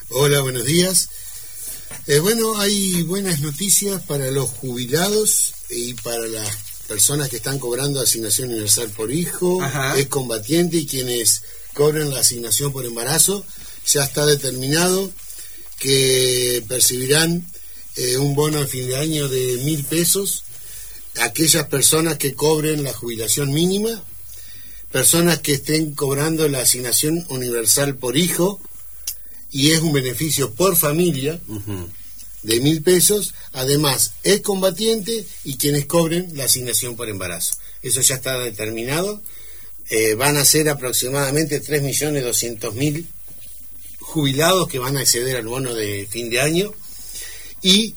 Hola, buenos días. Bueno, hay buenas noticias para los jubilados y para las personas que están cobrando asignación universal por hijo, excombatiente y quienes cobran la asignación por embarazo. Ya está determinado que percibirán un bono al fin de año de 1.000 pesos aquellas personas que cobren la jubilación mínima, personas que estén cobrando la asignación universal por hijo, y es un beneficio por familia de 1.000 pesos, además excombatiente y quienes cobren la asignación por embarazo. Eso ya está determinado. Van a ser aproximadamente 3.200.000 jubilados que van a acceder al bono de fin de año y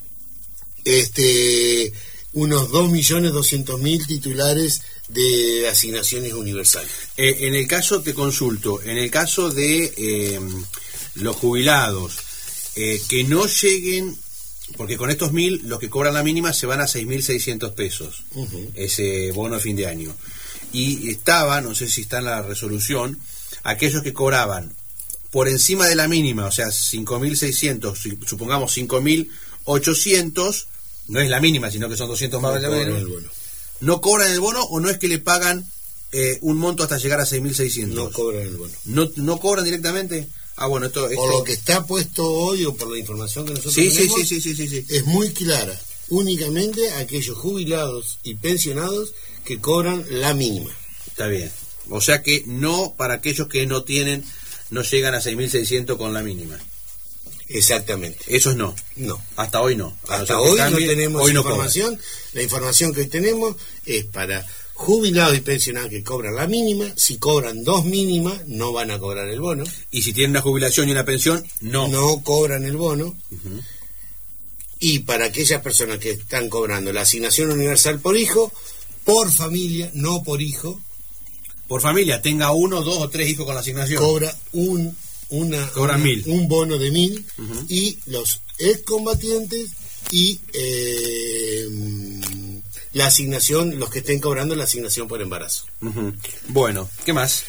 unos 2.200.000 titulares de asignaciones universales. En el caso, te consulto, en el caso de los jubilados que no lleguen, porque con estos 1.000 los que cobran la mínima se van a 6.600 pesos, ese bono de fin de año. Y estaba, no sé si está en la resolución, aquellos que cobraban por encima de la mínima, o sea, 5.600, supongamos 5.800, no es la mínima, sino que son 200 más de la mínima. ¿No cobran el bono o no es que le pagan un monto hasta llegar a 6.600? No cobran el bono. ¿No cobran directamente? Ah, bueno, esto... Por lo que está puesto hoy o por la información que nosotros tenemos, sí. Es muy clara. Únicamente aquellos jubilados y pensionados que cobran la mínima. Está bien. O sea que no para aquellos que no llegan a 6.600 con la mínima. Exactamente. Esos no. No. Hasta hoy no. Hasta hoy no tenemos información. La información que hoy tenemos es para jubilados y pensionados que cobran la mínima. Si cobran dos mínimas, no van a cobrar el bono. Y si tienen una jubilación y una pensión, no. No cobran el bono. Y para aquellas personas que están cobrando la asignación universal por hijo, por familia, no por hijo. Por familia, tenga 1, 2 o 3 hijos con la asignación. Cobra un bono de 1.000 y los excombatientes y la asignación, los que estén cobrando la asignación por embarazo. Bueno, ¿qué más?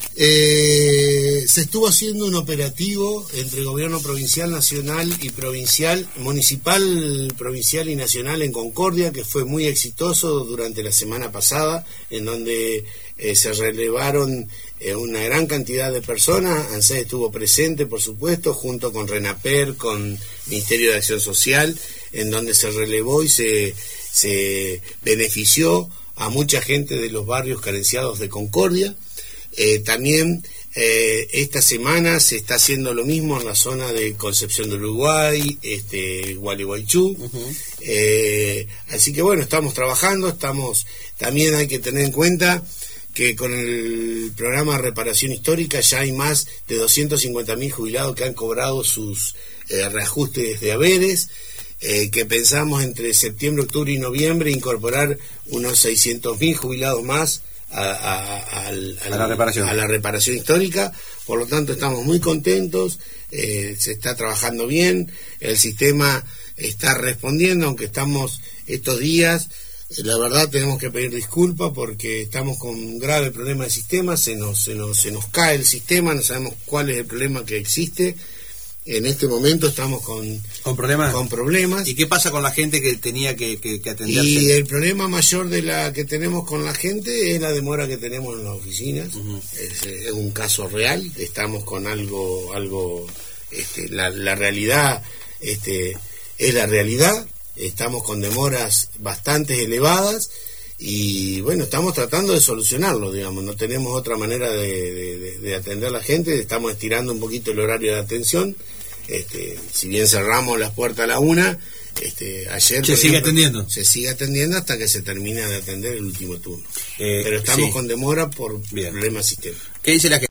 Se estuvo haciendo un operativo entre gobierno provincial, nacional y provincial, municipal, provincial y nacional en Concordia, que fue muy exitoso durante la semana pasada, en donde se relevaron una gran cantidad de personas. ANSES estuvo presente, por supuesto, junto con RENAPER, con Ministerio de Acción Social, en donde se relevó y se benefició a mucha gente de los barrios carenciados de Concordia. También esta semana se está haciendo lo mismo en la zona de Concepción del Uruguay, Gualeguaychú. Así que bueno, estamos trabajando, también hay que tener en cuenta que con el programa de reparación histórica ya hay más de 250.000 jubilados que han cobrado sus reajustes de haberes, que pensamos entre septiembre, octubre y noviembre incorporar unos 600.000 jubilados más a la reparación histórica. Por lo tanto, estamos muy contentos, se está trabajando bien, el sistema está respondiendo, aunque estamos estos días, la verdad tenemos que pedir disculpas porque estamos con un grave problema de sistema, se nos cae el sistema, no sabemos cuál es el problema que existe. En este momento estamos con problemas. ¿Y qué pasa con la gente que tenía que atenderse? Y el problema mayor que tenemos con la gente es la demora que tenemos en las oficinas. Es un caso real. Estamos con algo la realidad es la realidad. Estamos con demoras bastante elevadas y bueno, estamos tratando de solucionarlo, digamos. No tenemos otra manera de atender a la gente. Estamos estirando un poquito el horario de atención. Si bien cerramos las puertas a la 1, ayer se sigue atendiendo hasta que se termina de atender el último turno, pero estamos con demora por problemas sistémicos. ¿Qué dice la gente?